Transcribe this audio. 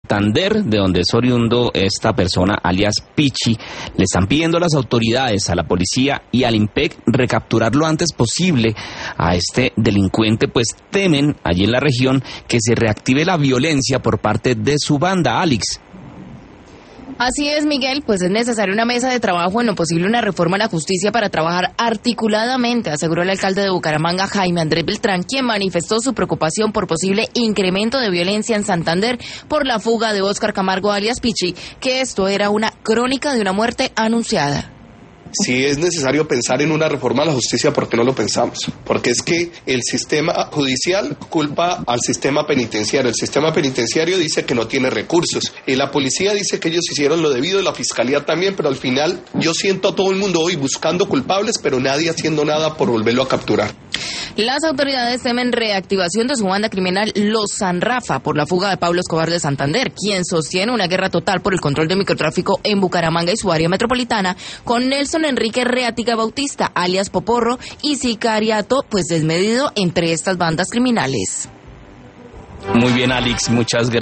Santander, de donde es oriundo esta persona, alias Pichi. Le están pidiendo a las autoridades, a la policía y al IMPEC recapturar lo antes posible a este delincuente, pues temen allí en la región que se reactive la violencia por parte de su banda. Alex. Así es, Miguel, pues es necesaria una mesa de trabajo, en lo posible una reforma a la justicia para trabajar articuladamente, aseguró el alcalde de Bucaramanga, Jaime Andrés Beltrán, quien manifestó su preocupación por posible incremento de violencia en Santander por la fuga de Óscar Camargo alias Pichi, que esto era una crónica de una muerte anunciada. Si es necesario pensar en una reforma a la justicia, ¿por qué no lo pensamos? Porque es que el sistema judicial culpa al sistema penitenciario. El sistema penitenciario dice que no tiene recursos. Y la policía dice que ellos hicieron lo debido, la fiscalía también, pero al final yo siento a todo el mundo hoy buscando culpables, pero nadie haciendo nada por volverlo a capturar. Las autoridades temen reactivación de su banda criminal Los San Rafa por la fuga de Pablo Escobar de Santander, quien sostiene una guerra total por el control de microtráfico en Bucaramanga y su área metropolitana, con Nelson Enrique Reática Bautista, alias Poporro, y sicariato pues desmedido entre estas bandas criminales. Muy bien, Alex, muchas gracias.